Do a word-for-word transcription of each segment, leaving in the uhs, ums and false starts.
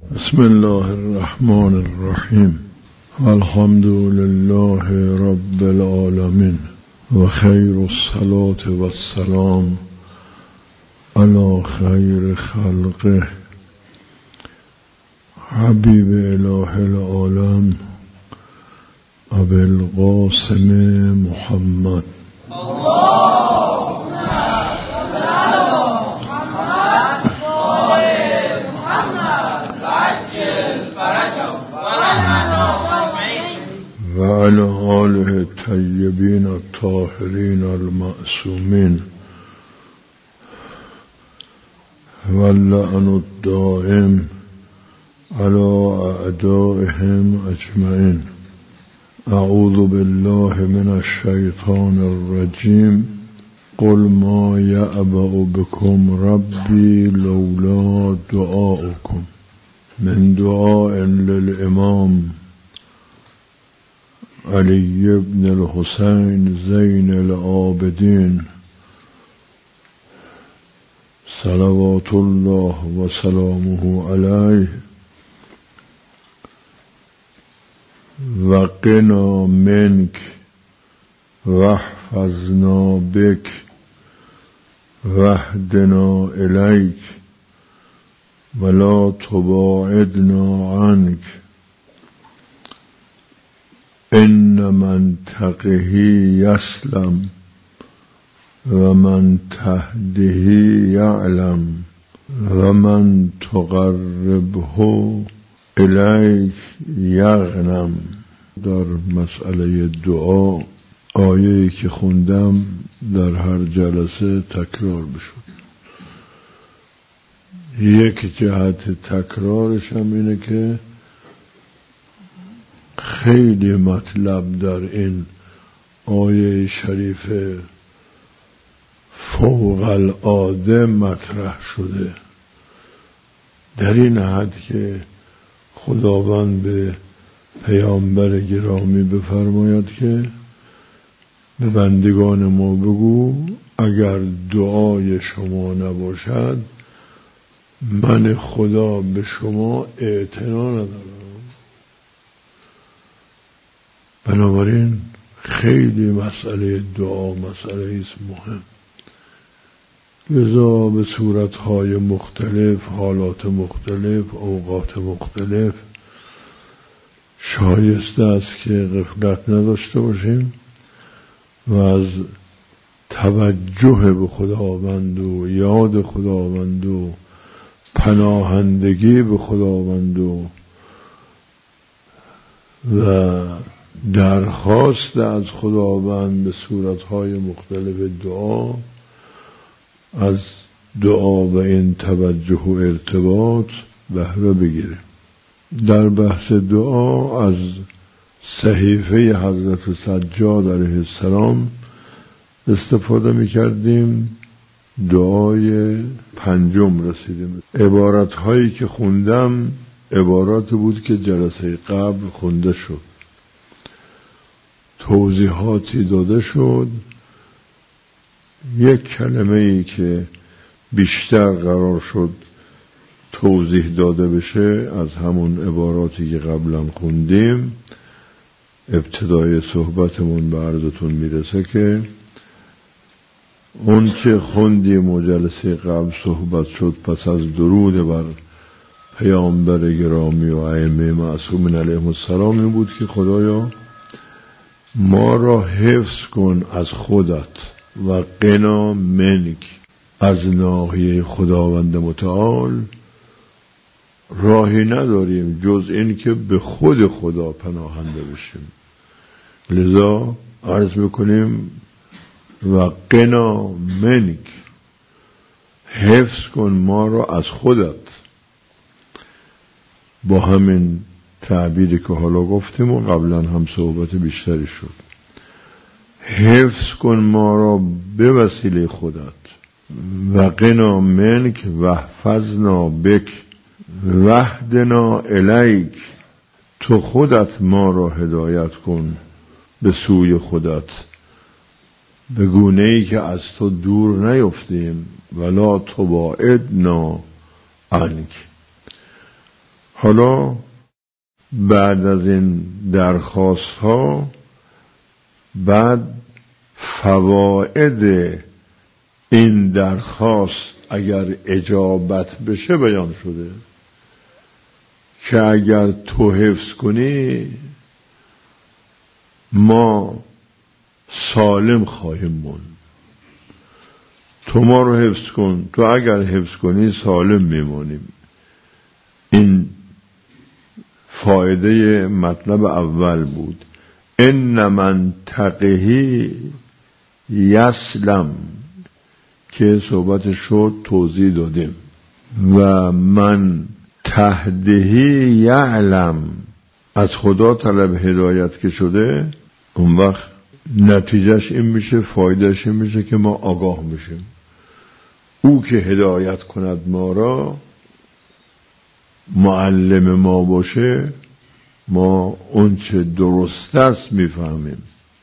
بسم الله الرحمن الرحیم الحمد لله رب العالمین و خیر الصلاة و السلام علی خیر خلقه حبیب اله العالم ابی القاسم محمد و علی آله الطیبین الطاهرین المعصومین و اللعن الدائم علی اعدائهم اجمعین. اعوذ بالله من الشیطان الرجیم. قل ما یعبأ بكم ربی لولا دعاؤکم. من دعاء للامام علی بن الحسین زین العابدین صلوات الله و سلامه علیه و قنا منک واحفظنا بک واهدنا الیک ولا تباعدنا عنک. ان من تقه یسلم و من تهده یعلم و من تقربه الیک یغنم. در مسئله دعا آیه‌ای که خوندم در هر جلسه تکرار بشد. یک جهت تکرارش هم اینه که خیلی مطلب در این آیه شریف فوق العاده مطرح شده، در این حد که خداوند به پیامبر گرامی بفرماید که به بندگان ما بگو اگر دعای شما نباشد من خدا به شما اعتنا ندارم. بنابراین خیلی مسئله دعا مسئله است مهم. لذا به صورتهای مختلف، حالات مختلف، اوقات مختلف شایسته است که غفلت نداشته باشیم و از توجه به خداوند و یاد خداوند و پناهندگی به خداوند و و درخواست از خداوند به صورتهای مختلف دعا از دعا و این توجه و ارتباط بهره بگیریم. در بحث دعا از صحیفه حضرت سجاد علیه السلام استفاده می‌کردیم. دعای پنجم رسیدیم. عبارت هایی که خوندم عبارات بود که جلسه قبل خونده شد، توضیحاتی داده شد. یک کلمه ای که بیشتر قرار شد توضیح داده بشه از همون عباراتی که قبلا خوندیم ابتدای صحبتمون به عرضتون میرسه که اون که خوندیم و جلسه قبل صحبت شد پس از درود بر پیامبر گرامی و ائمه معصومین علیهم السلام این بود که خدایا ما را حفظ کن از خودت و قنا منک. از ناحیه خداوند متعال راهی نداریم جز این که به خود خدا پناهنده بشیم. لذا عرض میکنیم و قنا منک، حفظ کن ما را از خودت. با همین تعبیری که حالا گفتیم و قبلا هم صحبت بیشتری شد، حفظ کن ما را به وسیله خودت. و قنا منک واحفظنا بک واهدنا الیک. تو خودت ما را هدایت کن به سوی خودت به گونه‌ای که از تو دور نیفتیم. ولا تباعدنا عنک. حالا بعد از این درخواست ها بعد فواید این درخواست اگر اجابت بشه بیان شده که اگر تو حفظ کنی ما سالم خواهیم موند. تو ما رو حفظ کن، تو اگر حفظ کنی سالم میمونیم. این فایده مطلب اول بود. ان من تقهی یسلم که صحبت شد توضیح دادیم. و من تهدهی یعلم، از خدا طلب هدایت که شده، اون وقت نتیجهش این میشه، فایدهش این میشه که ما آگاه میشیم. او که هدایت کند ما را، معلم ما باشه، ما اون چه درست است میفهمیم.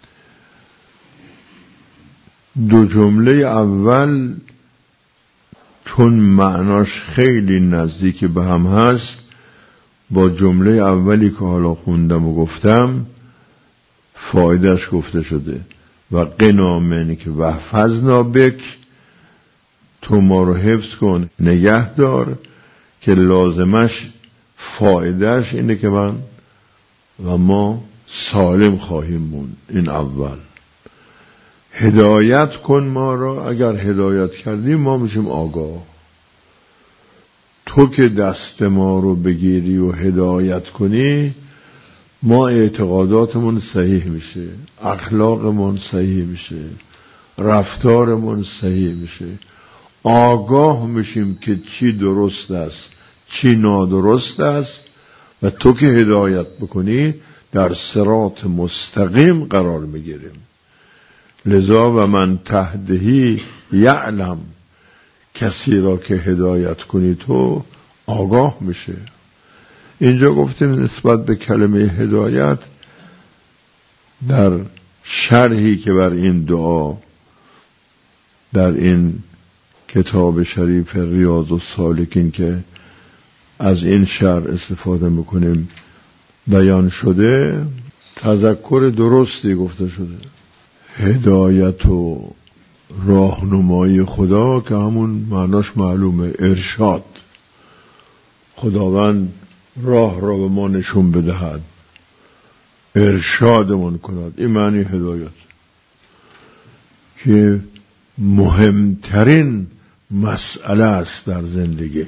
دو جمله اول چون معناش خیلی نزدیک به هم هست، با جمله اولی که حالا خوندم و گفتم فایدهش گفته شده. و قنا منک و احفظنا بک، تو ما رو حفظ کن، نگه دار، که لازمش فایدهش اینه که من و ما سالم خواهیم موند. این اول. هدایت کن ما را، اگر هدایت کردیم ما میشیم آگاه. تو که دست ما رو بگیری و هدایت کنی، ما اعتقاداتمون صحیح میشه، اخلاقمون صحیح میشه، رفتارمون صحیح میشه، آگاه میشیم که چی درست است چی نادرست است. و تو که هدایت بکنی در صراط مستقیم قرار میگیریم. لذا و من تهدهی یعلم، کسی را که هدایت کنی تو آگاه میشه. اینجا گفتیم نسبت به کلمه هدایت در شرحی که بر این دعا در این کتاب شریف ریاض السالکین که از این شرح استفاده میکنیم بیان شده، تذکر درستی گفته شده. هدایت و راهنمایی خدا که همون معناش معلومه، ارشاد. خداوند راه را به ما نشون بدهد، ارشادمون کند. این معنی هدایت که مهمترین مسئله است در زندگی.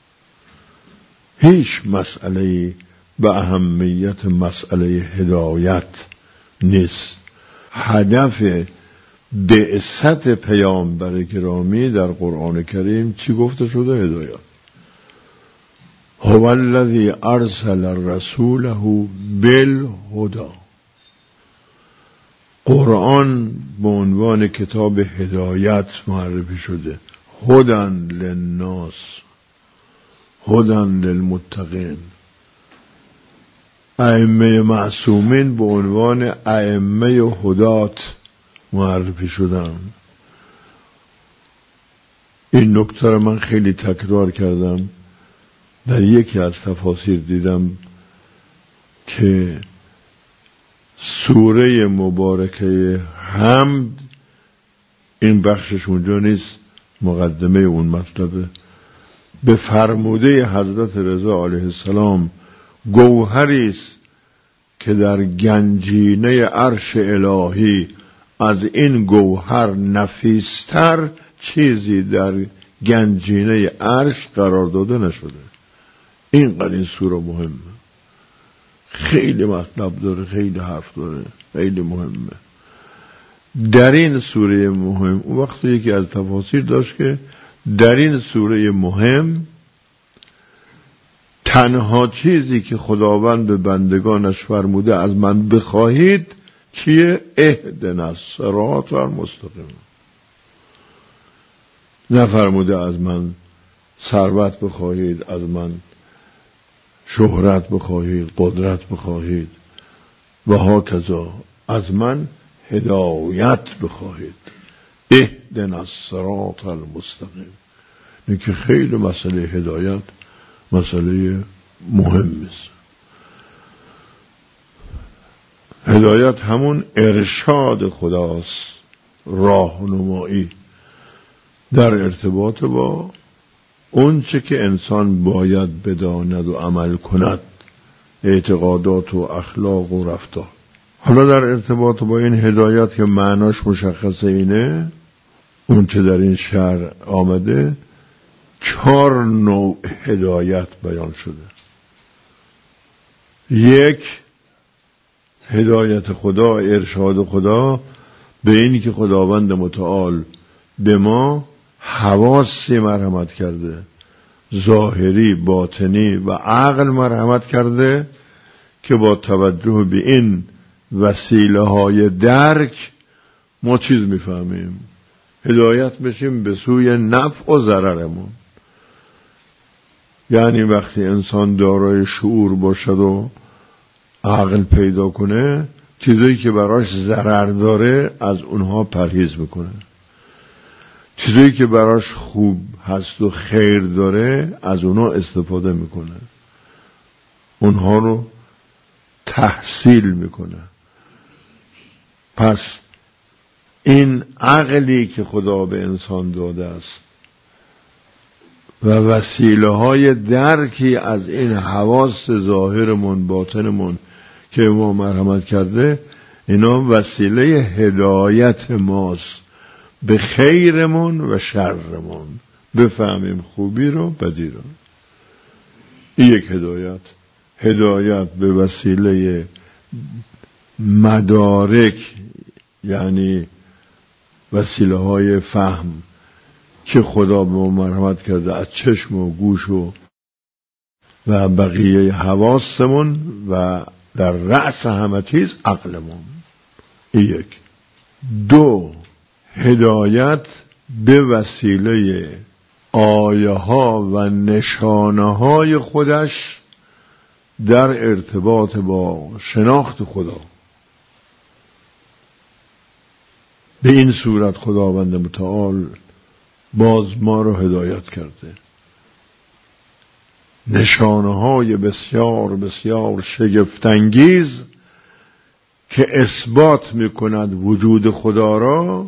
هیچ مسئله به اهمیت مسئله هدایت نیست. هدف بعثت پیامبر گرامی در قرآن کریم چی گفته شده؟ هدایت. هو الذی ارسل رسوله بالهدی. قرآن به عنوان کتاب هدایت معرفی شده. هدن للناس، هدن للمتقین. ائمه معصومین به عنوان ائمه هدات معرفی شدن. این نکته رو من خیلی تکرار کردم. در یکی از تفاسیر دیدم که سوره مبارکه حمد، این بخشش اونجا نیست، مقدمه اون مطلبه، به فرموده حضرت رضا علیه السلام گوهری است که در گنجینه عرش الهی از این گوهر نفیستر چیزی در گنجینه عرش قرار داده نشده. اینقدر این سوره مهمه، خیلی مطلب داره، خیلی حرف داره، خیلی مهمه. در این سوره مهم، اون وقت یکی از تفاسیر داشت که در این سوره مهم تنها چیزی که خداوند به بندگانش فرموده از من بخواهید چیه؟ اهدنا الصراط المستقیم. نفرموده از من ثروت بخواهید، از من شهرت بخواهید، قدرت بخواهید و هاکذا، از من هدایت بخواهید. اهدنا الصراط المستقیم. این که خیلی مسئله هدایت مسئله مهم است. هدایت همون ارشاد خداست، راهنمایی در ارتباط با اون چه که انسان باید بداند و عمل کند، اعتقادات و اخلاق و رفتار. حالا در ارتباط با این هدایت که معناش مشخصه اینه، اون چه در این شرع آمده، چهار نوع هدایت بیان شده. یک، هدایت خدا، ارشاد خدا به اینی که خداوند متعال به ما حواسی مرحمت کرده، ظاهری، باطنی و عقل مرحمت کرده که با توجه به این وسیله های درک ما چیز میفهمیم، هدایت بشیم به سوی نفع و ضررمون. یعنی وقتی انسان دارای شعور باشد و عقل پیدا کنه، چیزایی که براش ضرر داره از اونها پرهیز میکنه، چیزایی که براش خوب هست و خیر داره از اونها استفاده میکنه، اونها رو تحصیل میکنه. پس این عقلی که خدا به انسان داده است و وسیله های درکی از این حواس ظاهرمون باطنمون که ما مرحمت کرده، اینا وسیله هدایت ماست به خیرمون و شرمون، بفهمیم خوبی رو بدی رو. این یک هدایت. هدایت به وسیله مدارک، یعنی وسیله های فهم که خدا به ما مرحمت کرده از چشم و گوش و و بقیه حواسمون و در رأس همه چیز عقلمون. یک. دو، هدایت به وسیله آیه ها و نشانه های خودش در ارتباط با شناخت خدا. به این صورت خداوند متعال باز ما رو هدایت کرده. نشانه های بسیار بسیار شگفت‌انگیز که اثبات میکند وجود خدا را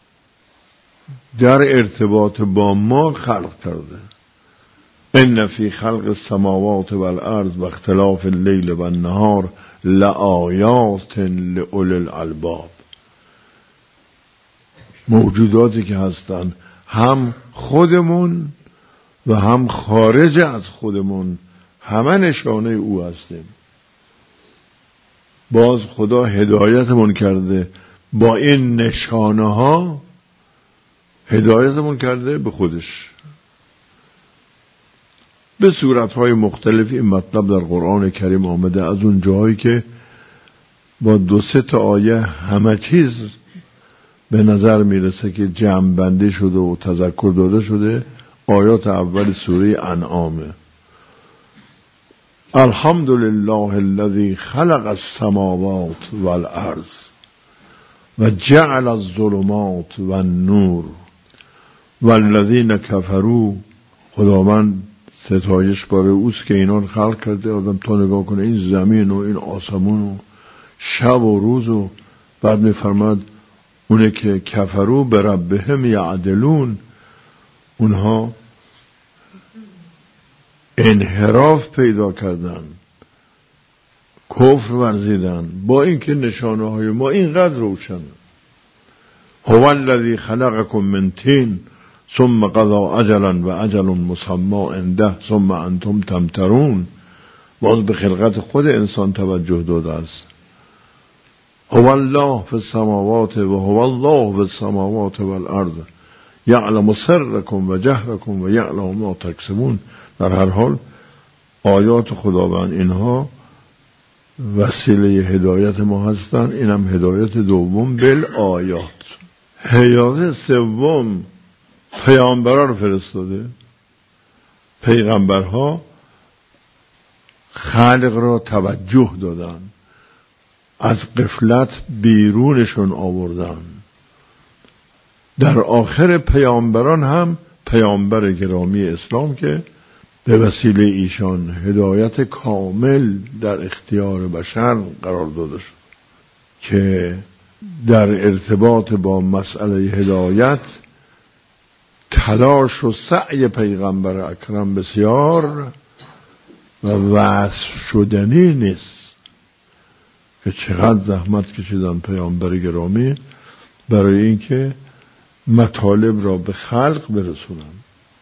در ارتباط با ما خلق کرده. ان فی خلق السماوات والارض و اختلاف اللیل و النهار لآیات لأولی الالباب. موجوداتی که هستند هم خودمون و هم خارج از خودمون همه نشانه او هستیم. باز خدا هدایتمون کرده، با این نشانه ها هدایتمون کرده به خودش. به صورتهای مختلفی این مطلب در قرآن کریم آمده، از اون جایی که با دو سه تا آیه همه چیز به نظر میرسه که جمع بندی شده و تذکر داده شده. آیات اول سوره انعامه. الحمدلله الذی خلق السماوات والارض و جعل الظلمات والنور والذین کفروا. خداوند ستایش باره اوست که اینا خلق کرده. آدم تا نگاه کنه این زمین و این آسمون و شب و روز، و بعد میفرماد اونه که کفروا بربهم یعدلون، اونها انحراف پیدا کردن، کفر ورزیدن، با اینکه نشانه های ما اینقدر روشن. هو الذی خلقکم من طین ثم قضا اجلا و اجل مسمى عنده ثم انتم تمترون. باز به خلقت خود انسان توجه داده است. هو الله فی السماوات و هو الله فی السماوات والارض یعلم سرکم و جهرکم و یعلم ما تکسبون. در هر حال آیات خداوند اینها وسیله هدایت ما هستند. اینم هدایت دوم بالآیات. هدایت سوم پیامبران رو فرستاده. پیغمبرها خلق را توجه دادن، از غفلت بیرونشون آوردن. در آخر پیامبران هم پیامبر گرامی اسلام که به وسیله ایشان هدایت کامل در اختیار بشر قرار داده شد که در ارتباط با مسئله هدایت تلاش و سعی پیغمبر اکرم بسیار و وصف شدنی نیست که چقدر زحمت کشیدن پیامبر گرامی برای اینکه مطالب را به خلق برسونن،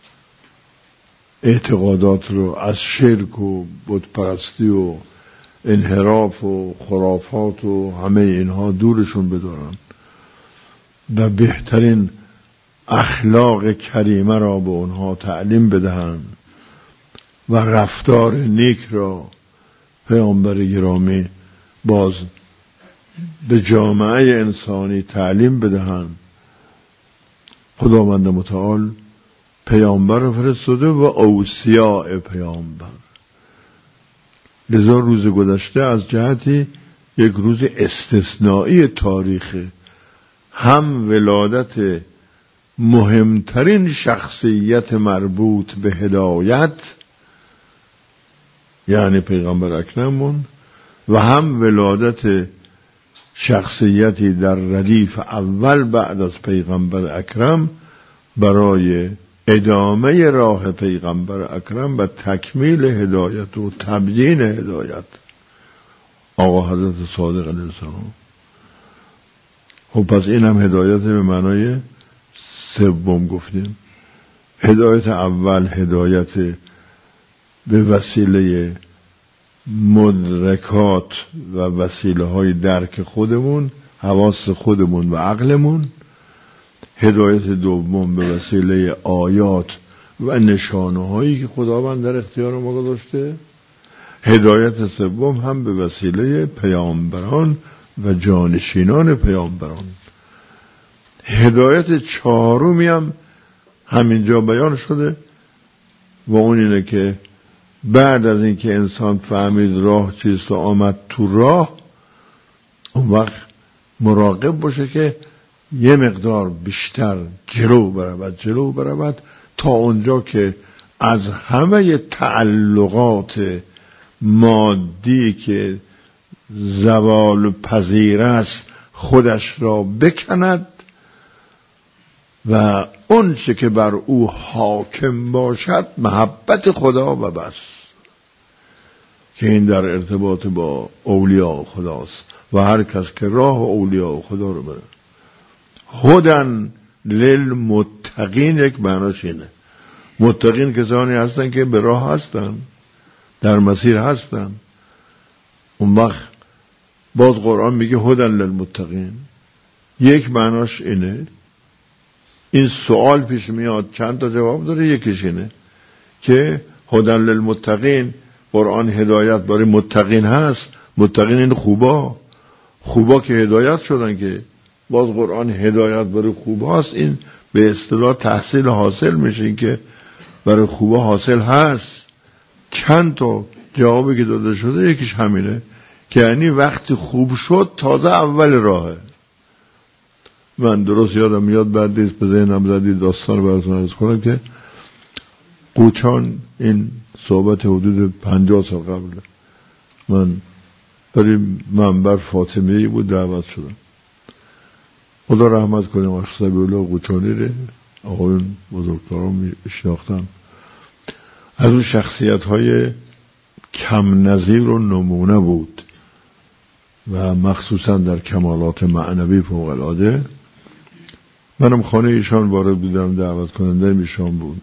اعتقادات رو از شرک و بتپرستی و انحراف و خرافات و همه اینها دورشون بدارن و بهترین اخلاق کریمه را به اونها تعلیم بدهند و رفتار نیک را پیامبر گرامی باز به جامعه انسانی تعلیم بدهند. خداوند متعال پیامبر را فرستاده و اوصیاء پیامبر. لذا روز گذشته از جهتی یک روز استثنایی تاریخ، هم ولادت مهمترین شخصیت مربوط به هدایت یعنی پیغمبر اکرمون و هم ولادت شخصیتی در ردیف اول بعد از پیغمبر اکرم برای ادامه راه پیغمبر اکرم و تکمیل هدایت و تبیین هدایت، آقا حضرت صادق علیه السلام. خب پس این هم هدایت به معنای سوم گفتیم. هدایت اول هدایت به وسیله مدرکات و وسیله های درک خودمون، حواس خودمون و عقلمون. هدایت دوم به وسیله آیات و نشانه هایی که خداوند در اختیار ما گذاشته. هدایت سوم هم به وسیله پیامبران و جانشینان پیامبران. هدایت چهارمی هم همینجا بیان شده و اون اینه که بعد از اینکه انسان فهمید راه چیست و آمد تو راه، اون وقت مراقب باشه که یه مقدار بیشتر جلو برود جلو برود تا اونجا که از همه تعلقات مادی که زوال پذیر است خودش را بکند و اون چه که بر او حاکم باشد محبت خدا و بس، که این در ارتباط با اولیاء خداست و هر کس که راه اولیاء خدا رو بره. هدن للمتقین یک معناش اینه. متقین کسانی هستن که به راه هستن، در مسیر هستن. اون وقت باز قرآن میگه هدن للمتقین، یک معناش اینه. این سوال پیش میاد، چند تا جواب داره. یکیش اینه که هدن للمتقین، قرآن هدایت برای متقین هست. متقین این خوبا، خوبا که هدایت شدن، که باز قرآن هدایت برای خوبا هست. این به اصطلاح تحصیل حاصل میشه، این که برای خوبا حاصل هست. چند تا جوابی که داده شده یکیش همینه که یعنی وقتی خوب شد تازه اول راهه. من درست یادم میاد بعد دیست به ذهنم زدی داستان براتون عرض کنم که قوچان، این صحبت حدود پنجاه سال قبل، من برای منبر فاطمیه‌ای بود دعوت شدم. خدا رحمت کنه مشت سبیعالله قوچانی ره، آقایون بزرگتران میشناختم. از اون شخصیت های کم نظیر و نمونه بود و مخصوصا در کمالات معنوی فوق العاده. منم خانه ایشان وارد بودم، دعوت کننده ایشان بود.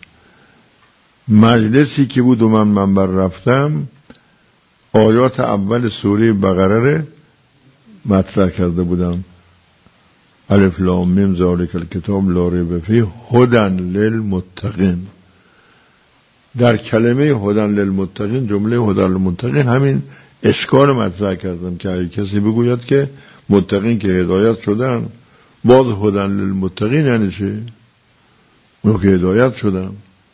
مجلسی که بود و من منبر رفتم، آیات اول سوره بقره مطرح کرده بودم. الف لام میم ذالک الکتاب لا ریب فیه هدی للمتقین. در کلمه هدی للمتقین، جمله هدی للمتقین، همین اشکال مطرح کردم که اگه کسی بگوید که متقین که هدایت شدن، باز هدی للمتقین یعنی چه؟ اون که هدایت شدن.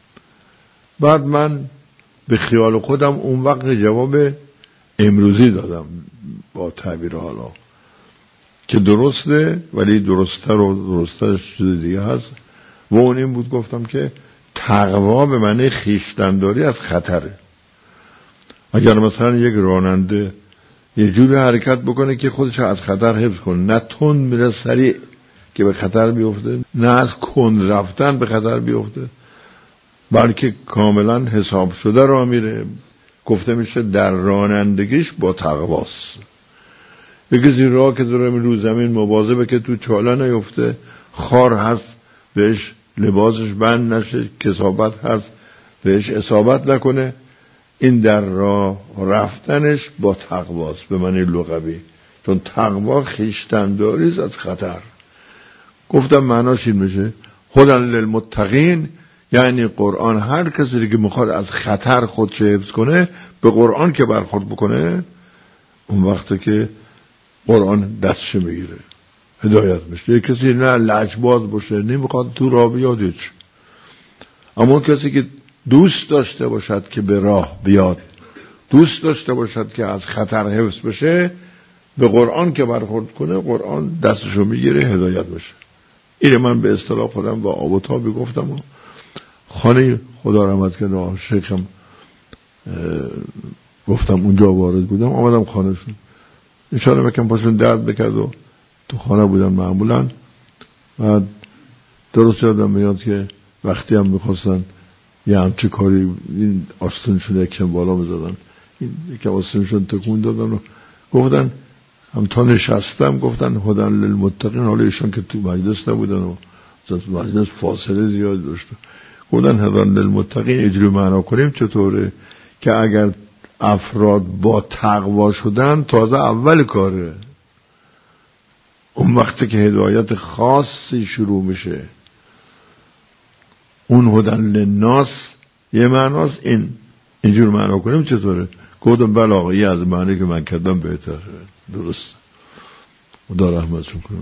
بعد من به خیال خودم اون وقت جواب امروزی دادم با تعبیر حالا که درسته، ولی درست‌تر و درست‌ترش چیز دیگه هست. و اون این بود، گفتم که تقوا به معنی خویشتن‌داری از خطره. اگر مثلا یک راننده یه جوری حرکت بکنه که خودش از خطر حفظ کنه، نه تند میره سریع که به خطر بیفته، نه از کند رفتن به خطر بیفته، بلکه کاملا حساب شده راه میره، گفته میشه در رانندگیش با تقواست. یکی کسی راه که داره رو زمین مواظبه که تو چاله نیفته، خار هست بهش لباسش بند نشه، کثافت هست بهش اصابت نکنه، این در راه رفتنش با تقواست به معنی لغوی، چون تقوا خویشتن‌داری است از خطر. گفتم معناش این میشه هدی للمتقین، یعنی قرآن هر کسی که میخواد از خطر خودش حفظ کنه به قرآن که برخورد بکنه، اون وقته که قرآن دستش میگیره هدایت میشه. یک کسی نه لجباز باشه، نمیخواد تو راه بیاد هیچ، اما کسی که دوست داشته باشد که به راه بیاد، دوست داشته باشد که از خطر حفظ بشه، به قرآن که برخورد کنه قرآن دستشو میگیره هدایت بشه. این من به اصطلاح خودم با آب و تابی گفتم و خانه خدا رحمت کنه شیخم گفتم اونجا وارد بودم، آمدم خانهشون، انشاءالله بکن پاشون درد بکرد و تو خانه بودن معمولا. و درست یادم میاد که وقتی هم میخواستن یه همچه کاری این آستانشون یکم بالا میزدن، این یکم آستانشون تکون دادن و گفتن هم تا نشستم گفتن هدی للمتقین، حالا ایشان که تو مجلس نبودن و مجلس فاصله زیاد داشت، گفتن هدی للمتقین اجری معنا کنیم چطوره که اگر افراد با تقوا شدن تازه اول کاره، اون وقتی که هدایت خاصی شروع میشه، اون هدی للناس یه معناست، این اینجور معنا کنیم چطوره؟ گفتم بله آقا یه از معنی که من کردم بهتره، درست، خدا رحمتشون کنه.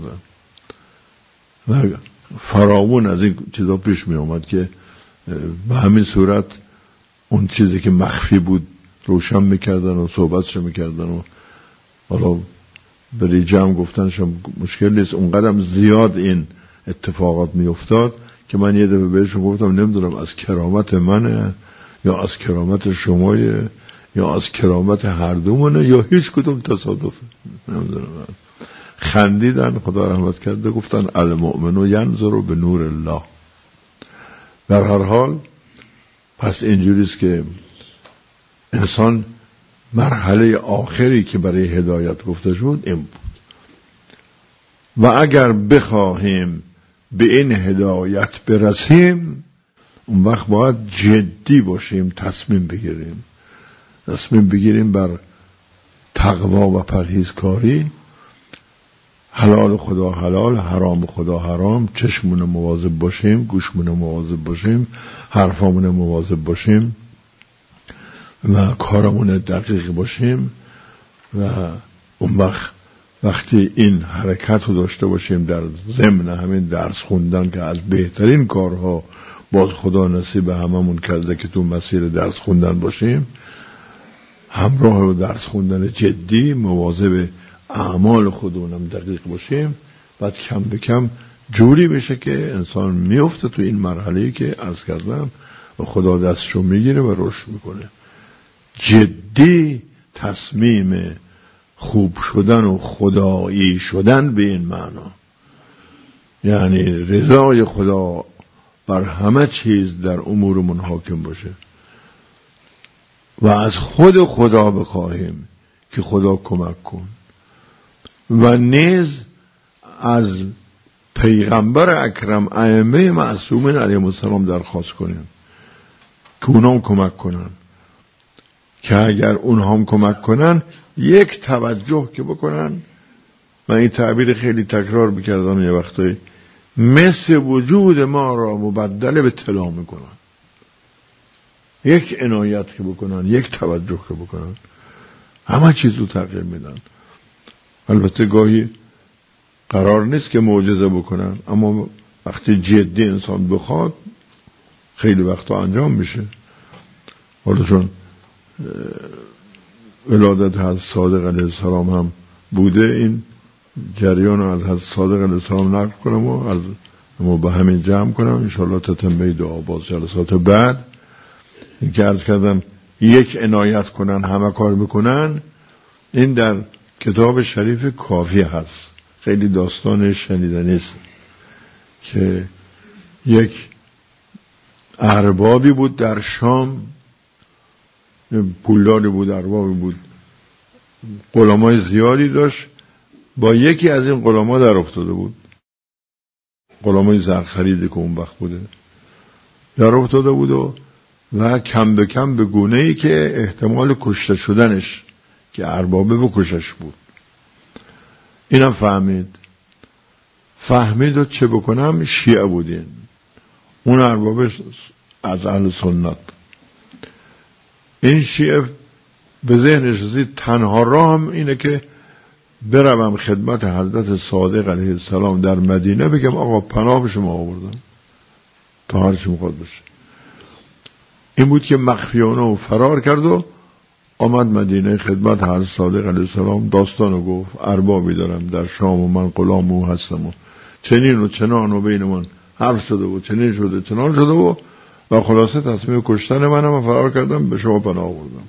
و فراوون از این چیزا پیش می آمد که به همین صورت اون چیزی که مخفی بود روشن میکردن و صحبتش میکردن و حالا بری جمع گفتنشم مشکل نیست. اون قدم زیاد این اتفاقات میافتاد که من یه دفعه بهشون گفتم نمیدونم از کرامت منه یا از کرامت شمایه یا از کرامت هر دومونه یا هیچ کدوم تصادفه، نمیدونم. خندیدن، خدا رحمت کرده، گفتن المؤمن ینظر به نور الله. در هر حال پس اینجوریست که انسان مرحله آخری که برای هدایت گفته شد این بود و اگر بخواهیم به این هدایت برسیم اون وقت باید جدی باشیم، تصمیم بگیریم تصمیم بگیریم بر تقوا و پرهیزکاری، حلال خدا حلال، حرام خدا حرام، چشمون مواظب باشیم، گوشمون مواظب باشیم، حرفامون مواظب باشیم و کارمون دقیق باشیم. و اون وقت وقتی این حرکت رو داشته باشیم در ضمن همین درس خوندن که از بهترین کارها باز خدا نصیب هممون کرده که تو مسیر درس خوندن باشیم، همراه با درس خوندن جدی مواظب اعمال خودمونم دقیق باشیم، بعد کم به کم جوری بشه که انسان میفته تو این مرحله‌ای که عرض کردم و خدا دستشو میگیره و رشد میکنه. جدی تصمیم خوب شدن و خدایی شدن به این معنا، یعنی رضای خدا بر همه چیز در امورمون حاکم باشه و از خود خدا بخواهیم که خدا کمک کن و نیز از پیغمبر اکرم ائمه معصومین علیهم السلام درخواست کنیم که اونها کمک کنن، که اگر اونها هم کمک کنن یک توجه که بکنن، من این تعبیر خیلی تکرار بکردم یه وقتایی، مثل وجود ما را مبدل به طلا میکنن، یک عنایت که بکنن، یک توجه که بکنن، همه چیز رو تغییر میدن. البته گاهی قرار نیست که معجزه بکنن، اما وقتی جدی انسان بخواد خیلی وقتا انجام میشه. حالا چون ولادت حضرت صادق علیه السلام هم بوده، این جریان رو از حضرت صادق علیه السلام نقل کنم و از اما با همین جمع کنم انشاءالله تتمه دعا باز جلسات بعد. این که عرض کردم یک عنایت کنن همه کار میکنن، این در کتاب شریف کافی هست، خیلی داستان شنیدنی است که یک اربابی بود در شام، پولداری بود، اربابی بود، غلامای زیادی داشت، با یکی از این غلاما در افتاده بود، غلامای زرخریدی که اون وقت بوده در افتاده بود و و کم به کم به گونه‌ای که احتمال کشته شدنش که اربابه بکشش بود. اینم فهمید فهمید و چه بکنم، شیعه بودین، اون اربابه از اهل سنت. این شیعه به ذهنش رسید تنها راه هم اینه که بروم خدمت حضرت صادق علیه السلام در مدینه بگم آقا پناه به شما آوردم تا هر چی میخواد باشه. این بود که مخفیانه و فرار کرد و آمد مدینه خدمت حضرت صادق علیه السلام، داستانو گفت اربابی دارم در شام و من غلام او هستم و چنین و چنان و بین من حرف شده و چنین شده چنان شده و و خلاصه تصمیم کشتن منم فرار کردم به شما پناه آوردم.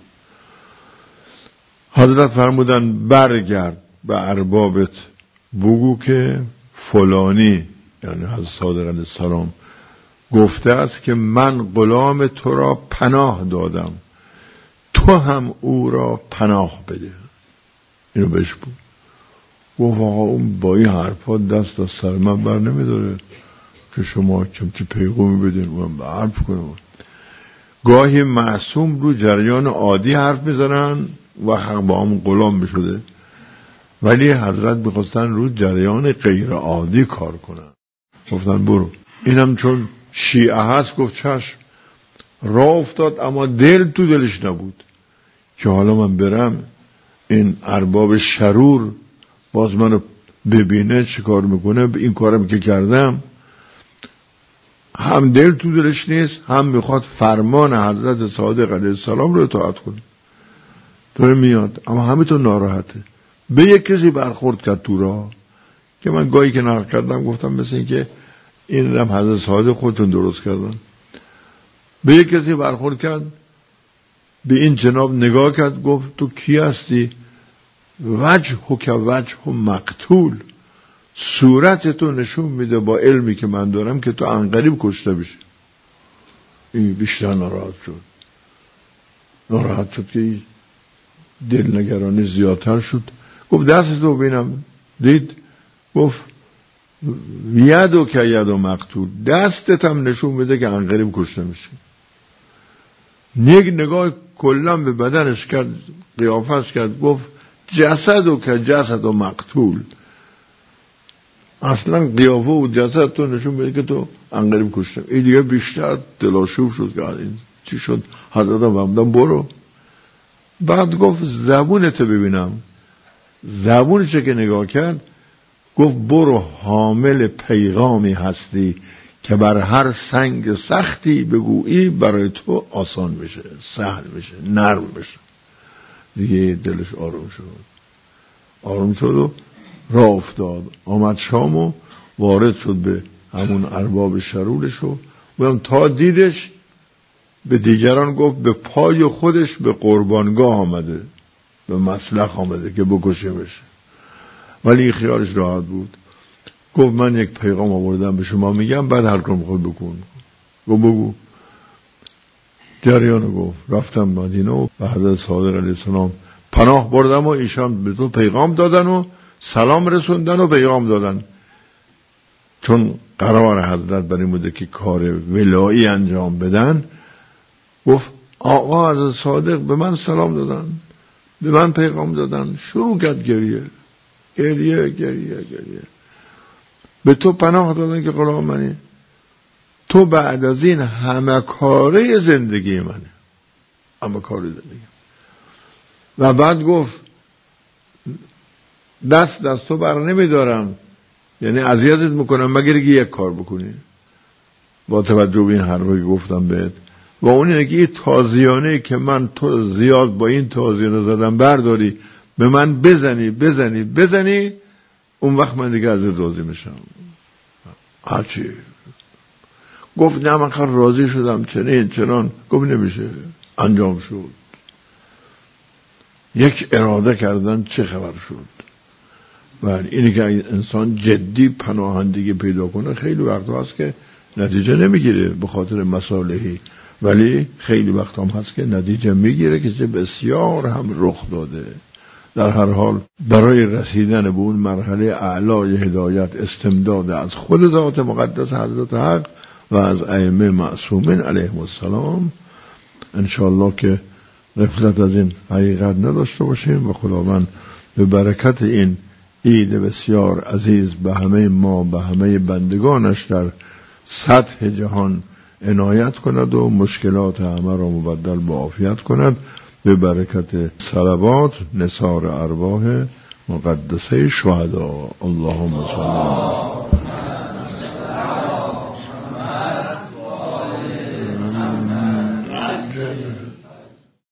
حضرت فرمودن برگرد به اربابت بگو که فلانی، یعنی حضرت صادق علیه السلام، گفته است که من غلام تو را پناه دادم، تو هم او را پناه بده. اینو بهش بود. گفت آقا اون با این حرفا دست از سر من بر نمیداره که شما چمچه پیغامی بدین من به حرف کنم. گاهی معصوم رو جریان عادی حرف میزنن و حق با هم غلام بشده، ولی حضرت بخواستن رو جریان غیر عادی کار کنن. گفتن برو. اینم چون شیعه هست گفت چشم. راه افتاد، اما دل تو دلش نبود که حالا من برم این ارباب شرور باز منو ببینه چه کار میکنه. این کارم که کردم هم دل تو دلش نیست، هم میخواد فرمان حضرت صادق علیه السلام رو اطاعت کنه. داره میاد اما همینطور ناراحته. به یک کسی برخورد کرد تو راه که من گاهی که نقل کردم گفتم مثل این که این هم حضرت صادق خودتون درست کردن. به یک کسی برخورد کرد، به این جناب نگاه کرد، گفت تو کی هستی؟ وجه که وجه مقتول، صورت تو نشون میده با علمی که من دارم که تو عنقریب کشته بشی. این بیشتر ناراحت شد ناراحت شد که دلنگرانی زیادتر شد. گفت دست تو بینم. دید گفت یدو که یدو مقتول، دستت هم نشون میده که عنقریب کشته میشه. یک نگاه کلا به بدنش کرد، قیافش کرد، گفت جسدو که جسد و مقتول، اصلا قیافه و جسد تو نشون میده که تو عنقریب کشته. این دیگه بیشتر دلاشوب شد که این چی شد. حضرت فرمودن برو. بعد گفت زبونت ببینم. زبونش که نگاه کرد گفت برو حامل پیغامی هستی که بر هر سنگ سختی بگویی برای تو آسان بشه، سهل بشه، نرم بشه. دیگه دلش آروم شد آروم شد و راه افتاد. آمد شام و وارد شد به همون ارباب شرورش و بودم تا دیدش به دیگران گفت به پای خودش به قربانگاه آمده، به مسلخ آمده که بکشه بشه، ولی خیالش راحت بود. گفت من یک پیغام آوردم به شما میگم، بعد هر کار میخواد بکن. گفت بگو. جریانو گفت. رفتم مدینه و به حضرت صادق علیه السلام پناه بردم و ایشان به تو پیغام دادن و سلام رسوندن و پیغام دادن، چون قرار حضرت برای بوده که کار ولایی انجام بدن. گفت آقا حضرت صادق به من سلام دادن، به من پیغام دادن. شروع کرد گریه گریه گریه گریه. به تو پناه دادن که غلام منی، تو بعد از این همه کاره زندگی منه، همه کاره زندگی. و بعد گفت دست دست تو بر نمیدارم، یعنی اذیتت میکنم مگر که یک کار بکنی. با توجه به این حرفی که گفتم بهت و اون اینه که این تازیانه که من تو زیاد با این تازیانه زدم برداری به من بزنی بزنی بزنی، اون وقت من دیگه ازت راضی میشم. هرچی گفت نه من خیلی راضی شدم چنین چنان، گفت نمیشه، انجام شد. یک اراده کردن چه خبر شد. و اینی که انسان جدی پناهندگی پیدا کنه خیلی وقت هست که نتیجه نمیگیره به خاطر مصالحی، ولی خیلی وقت هم هست که نتیجه میگیره که چه بسیار هم رخ داده. در هر حال برای رسیدن به اون مرحله اعلای هدایت استمداد از خود ذات مقدس حضرت حق و از ائمه معصومین علیهم السلام انشاءالله که غفلت از این حقیقت نداشته باشیم و خداوند به برکت این عید بسیار عزیز به همه ما، به همه بندگانش در سطح جهان عنایت کند و مشکلات همه را مبدل با عافیت کند به برکت صلوات نثار ارواح مقدسه شهدا. اللهم صل